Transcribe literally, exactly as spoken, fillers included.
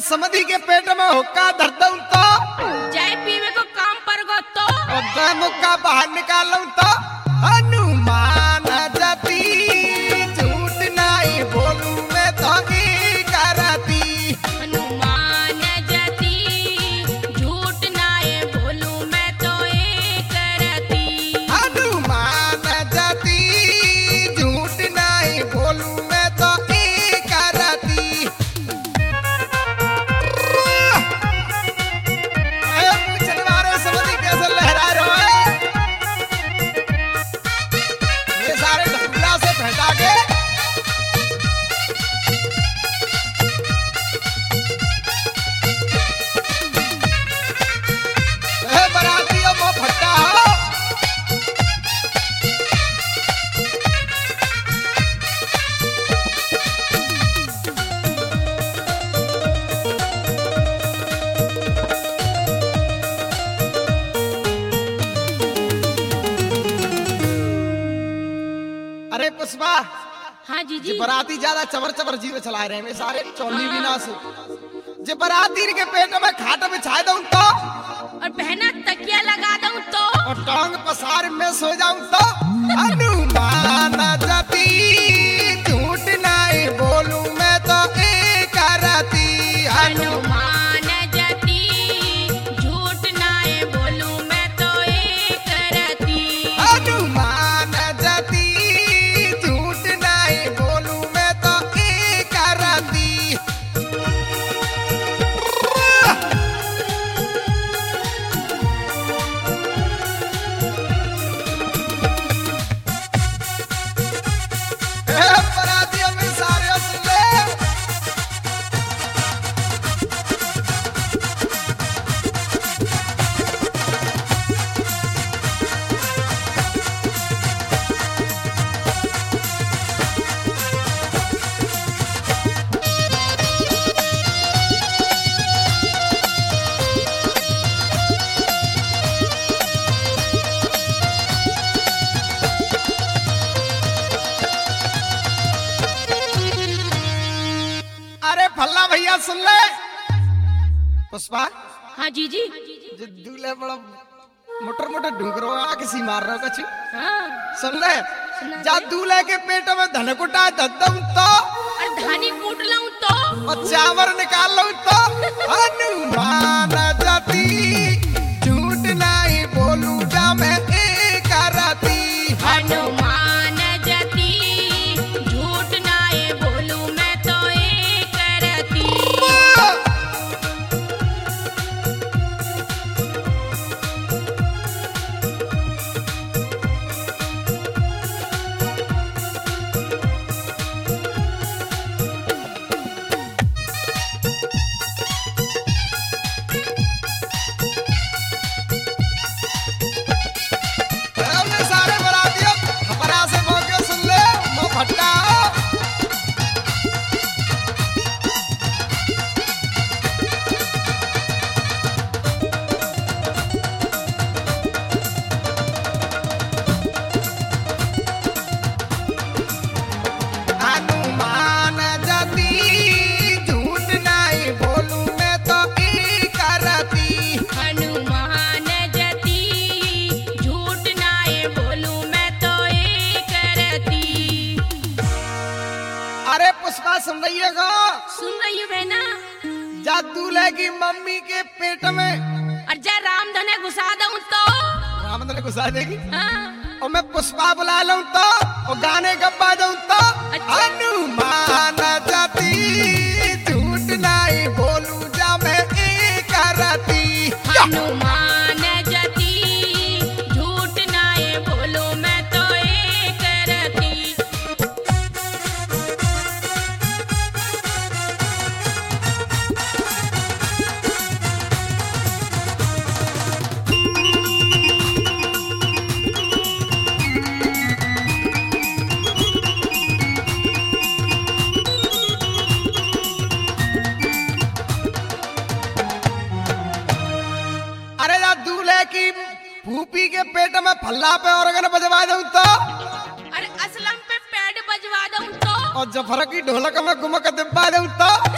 समधि के पेट में हुक्का धर दूं तो चाय पीवे को काम पर गो तो और दे मुक्का बाहर निकालूं तो हनुमान जती झूठ नहीं बोलूं मैं तो की करती हनुमान जती झूठ नाए बोलूं मैं तो ए करती हनुमान जती झूठ नहीं बोलूं मैं तो की करती ए पूछने वाले समधि कैसे लहरा रहे हो ये सारे ढंगला से भेटा के ए बरातियों को फट्टा हो अरे पुष्पा हाँ जी जे जी बराती ज्यादा चबर चबर जीव चला रहे हैं सारे चौली भी ना से जे बराती के पेट में खाट बिछा दूं तो और बहना तकिया लगा दूं तो और टांग पसार में सो जाऊं तो हनुमान जती झूठ नहीं बोलूं मैं तो ए करती हनुमान जती झूठ नाए बोलूं मैं तो ए करती हनुमान जती झूठ नहीं बोलूं मैं तो ए करती ए बरातियों में सारे सुन ले अरे फल्ला भैया सुन ले पुष्पा हाँ जी जी जो दूल्हे बड़ा मोटर मोटर ढूंढरो आ किसी मार रहा कछु हाँ सुन ले सुना जा दे। दूल्हे के पेट में धनकुटा ददम तो और धानी कूट लाऊं तो और चावर निकाल लूं तो हनुमान जती झूठ नहीं बोलूं जा मैं ए करती हनुमान जती झूठ नाए बोलूं मैं तो ए करती हमने सारे बरातियों खबरा से मौके सुन ले मो फट्टा हनुमान जती झूठ नहीं बोलूं मैं तो ई करती हनुमान जती झूठ नाए बोलूं मैं तो ए करती अरे पुष्पा सुन रही है गा सुन रही हो बहना जा दूल्हे की मम्मी के पेट में और जा राम धने घुसा दूं तो रामद ने घुसा देगी हाँ और मैं पुष्पा बुला लूं तो और गाने गप्पा दूं तो अच्छा। हनुमान जती झूठ नहीं बोलूं जा मैं ए करती हनुमान जती झूठ नाए बोलूं मैं तो ए करती फूफी के पेट में फल्ला पे ऑर्गन बजवा दूं तो, अरे असलम पे पैड बजवा दूं तो, और जफर की ढोलक में गुमक दिब्बा दूं तो